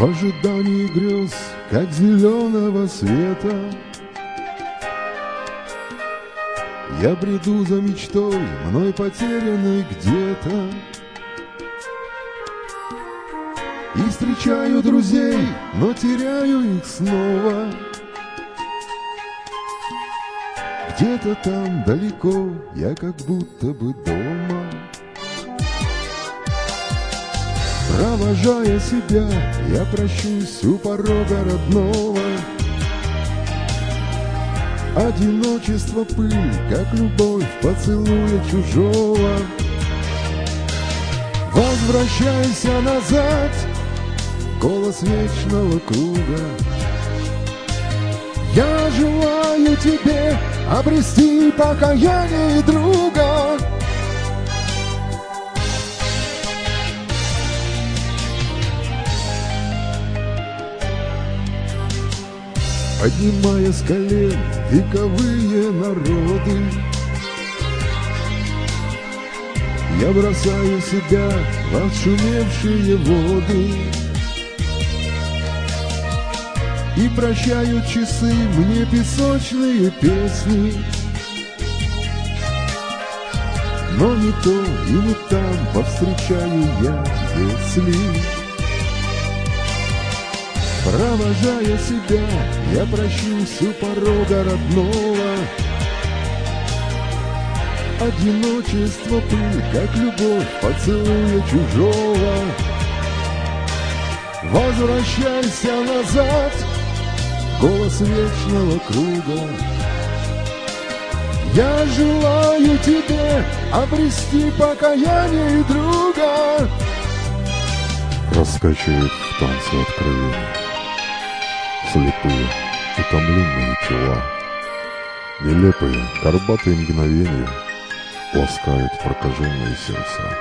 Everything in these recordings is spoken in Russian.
В ожидании грез, как зеленого света, я бреду за мечтой, мной потерянной где-то, и встречаю друзей, но теряю их снова. Где-то там далеко, я как будто бы дома. Провожая себя, я прощусь у порога родного. Одиночество, пыль, как любовь поцелуя чужого. Возвращайся назад, голос вечного круга. Я желаю тебе обрести покаяние друга. Поднимая с колен вековые народы, я бросаю себя в отшумевшие воды и прощают часы мне песочные песни. Но не то и не там повстречаю я, если, провожая себя, я прощусь у порога родного. Одиночество, пыль, как любовь поцелуя чужого. Возвращайся назад, голос вечного круга. Я желаю тебе обрести покаяние друга. Раскачивает в танце откровения слепые, утомленные тела. Нелепые, горбатые мгновения ласкают прокаженные сердца.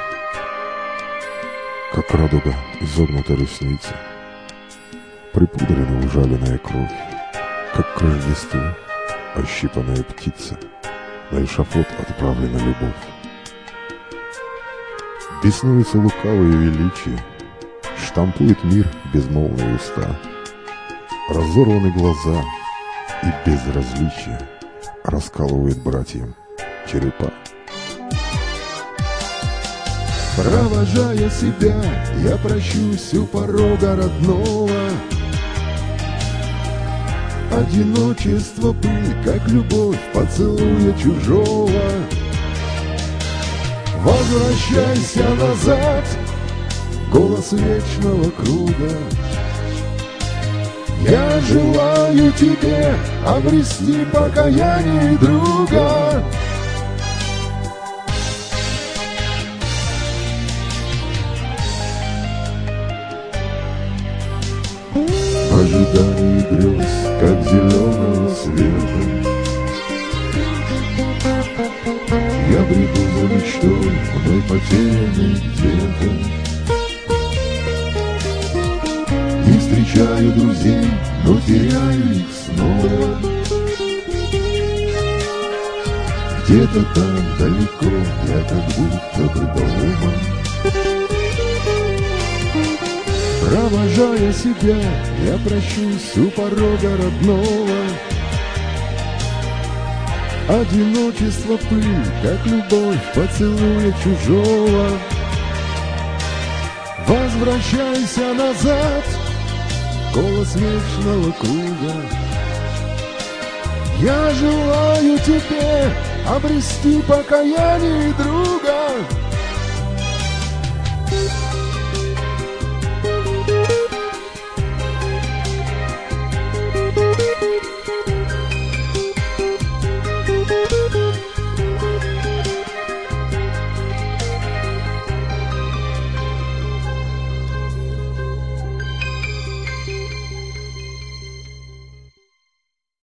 Как радуга изогнута ресница, припудрена ужаленная кровь, как к Рождеству ощипанная птица, на эшафот отправлена любовь. Беснуется лукавое величие, штампует мир безмолвные уста, разорваны глаза и безразличие раскалывает братьям черепа. Провожая себя, я прощусь у порога родного. Одиночество, пыль, как любовь поцелуя чужого. Возвращайся назад, голос вечного круга. Я желаю тебе обрести покаяние друга. В ожидании грез, как зеленого света, я бреду за мечтой, мной потерянной где-то, и встречаю друзей, но теряю их снова. Где-то там далеко, я как будто бы дома. Провожая себя, я прощусь у порога родного. Одиночество, пыль, как любовь поцелуя чужого. Возвращайся назад, голос вечного круга. Я желаю тебе обрести покаяние друга.